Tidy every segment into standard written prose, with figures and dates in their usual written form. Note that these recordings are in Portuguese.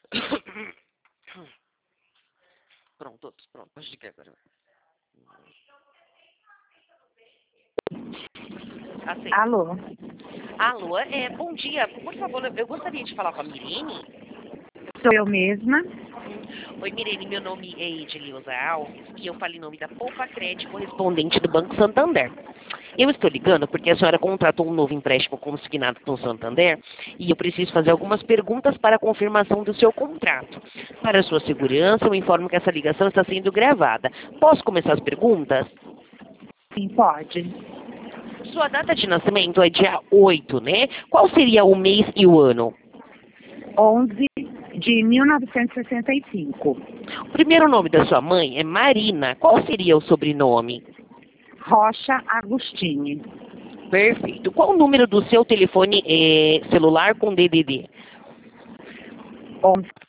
Pronto, todos, pronto. Pode ligar agora. Aceito. Alô? Alô, bom dia. Por favor, eu gostaria de falar com a Mirene. Sou eu mesma. Oi, Mirene, meu nome é Edileuza Alves e eu falo em nome da Poupa Crédito, correspondente do Banco Santander. Eu estou ligando porque a senhora contratou um novo empréstimo consignado com o Santander e eu preciso fazer algumas perguntas para a confirmação do seu contrato. Para sua segurança, eu informo que essa ligação está sendo gravada. Posso começar as perguntas? Sim, pode. Sua data de nascimento é dia 8, né? Qual seria o mês e o ano? 11 de 1965. O primeiro nome da sua mãe é Marina. Qual seria o sobrenome? Rocha Agostini. Perfeito. Qual o número do seu telefone celular com DDD? 11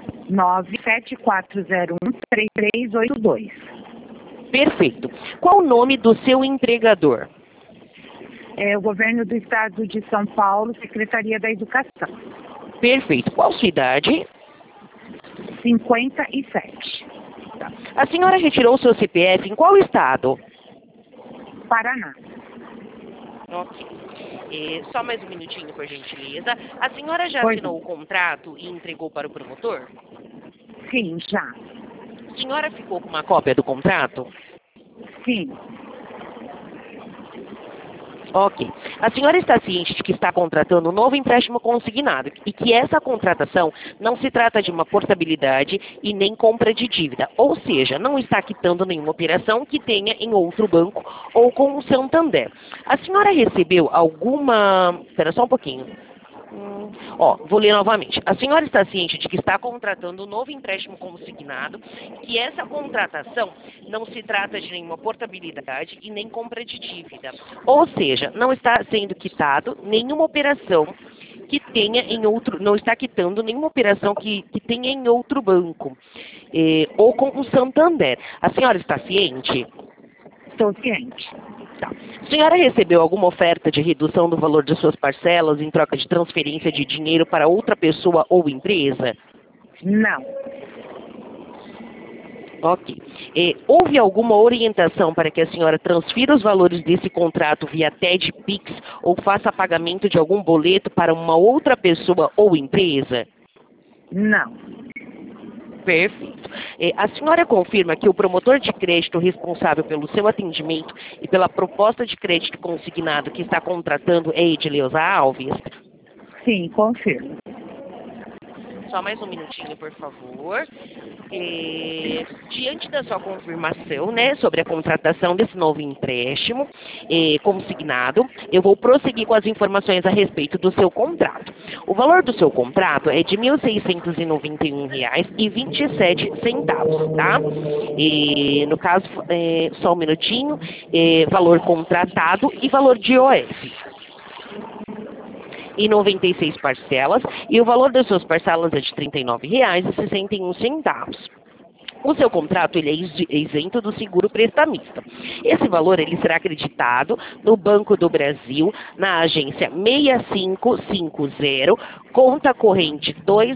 97401 3382. Perfeito. Qual o nome do seu empregador? É o Governo do Estado de São Paulo, Secretaria da Educação. Perfeito. Qual sua idade? 57. Tá. A senhora retirou seu CPF em qual estado? Paraná. Ok. Só mais um minutinho, por gentileza. A senhora já Pois assinou o contrato e entregou para o promotor? Sim, já. A senhora ficou com uma cópia do contrato? Sim. Ok. A senhora está ciente de que está contratando um novo empréstimo consignado e que essa contratação não se trata de uma portabilidade e nem compra de dívida, ou seja, não está quitando nenhuma operação que tenha em outro banco ou com o Santander. A senhora recebeu alguma... Espera só um pouquinho. Vou ler novamente. A senhora está ciente de que está contratando um novo empréstimo consignado, que essa contratação não se trata de nenhuma portabilidade e nem compra de dívida. Ou seja, não está sendo quitado nenhuma operação que tenha em outro, não está quitando nenhuma operação que tenha em outro banco, ou com o Santander. A senhora está ciente? Estou ciente. Tá. A senhora recebeu alguma oferta de redução do valor de suas parcelas em troca de transferência de dinheiro para outra pessoa ou empresa? Não. Ok. Houve alguma orientação para que a senhora transfira os valores desse contrato via TED Pix ou faça pagamento de algum boleto para uma outra pessoa ou empresa? Não. Perfeito. A senhora confirma que o promotor de crédito responsável pelo seu atendimento e pela proposta de crédito consignado que está contratando é Edileuza Alves? Sim, confirmo. Só mais um minutinho, por favor. Diante da sua confirmação, né, sobre a contratação desse novo empréstimo consignado, eu vou prosseguir com as informações a respeito do seu contrato. O valor do seu contrato é de R$ 1.691,27, tá? No caso, só um minutinho, valor contratado e valor de IOF. E 96 parcelas, e o valor das suas parcelas é de R$ 39,61. O seu contrato ele é isento do seguro prestamista. Esse valor ele será acreditado no Banco do Brasil, na agência 6550, conta corrente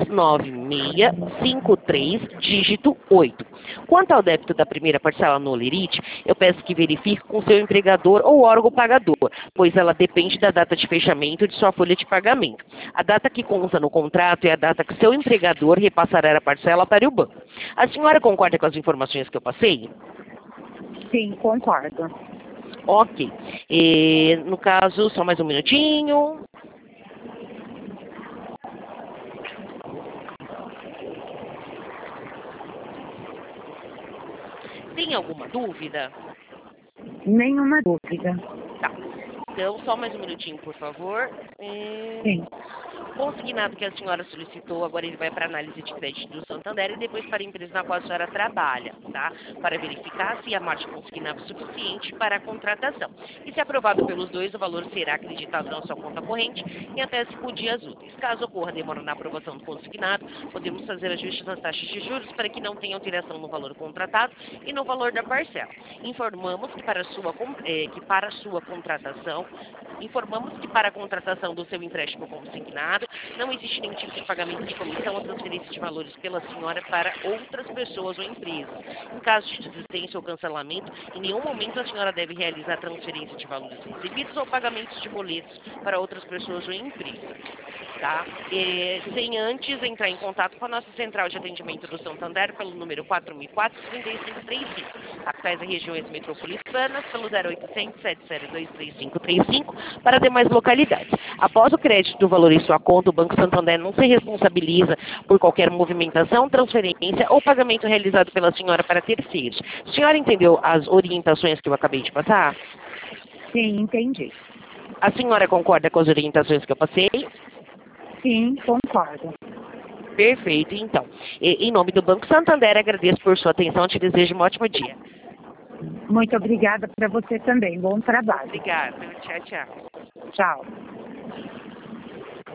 29653, dígito 8. Quanto ao débito da primeira parcela no Olerite, eu peço que verifique com seu empregador ou órgão pagador, pois ela depende da data de fechamento de sua folha de pagamento. A data que consta no contrato é a data que seu empregador repassará a parcela para o banco. A senhora concorda com as informações que eu passei? Sim, concordo. Ok. No caso, só mais um minutinho. Tem alguma dúvida? Nenhuma dúvida. Tá. Então, só mais um minutinho, por favor. Sim. Consignado que a senhora solicitou, agora ele vai para análise de crédito do Santander e depois para a empresa na qual a senhora trabalha, tá? Para verificar se a margem consignada é suficiente para a contratação. E se aprovado pelos dois, o valor será acreditado na sua conta corrente em até 5 dias úteis. Caso ocorra demora na aprovação do consignado, podemos fazer ajustes nas taxas de juros para que não tenha alteração no valor contratado e no valor da parcela. Informamos que para a sua contratação, Informamos que para a contratação do seu empréstimo consignado, não existe nenhum tipo de pagamento de comissão ou transferência de valores pela senhora para outras pessoas ou empresas. Em caso de desistência ou cancelamento, em nenhum momento a senhora deve realizar transferência de valores recebidos ou pagamentos de boletos para outras pessoas ou empresas. Tá? Sem antes entrar em contato com a nossa central de atendimento do Santander pelo número 4004-3535, capitais e regiões metropolitanas pelo 0800 702 3535 para demais localidades. Após o crédito do valor em sua conta, o Banco Santander não se responsabiliza por qualquer movimentação, transferência ou pagamento realizado pela senhora para terceiros. A senhora entendeu as orientações que eu acabei de passar? Sim, entendi. A senhora concorda com as orientações que eu passei? Sim, concordo. Perfeito, então. Em nome do Banco Santander, agradeço por sua atenção e te desejo um ótimo dia. Muito obrigada para você também. Bom trabalho. Obrigada. Tchau, tchau. Tchau.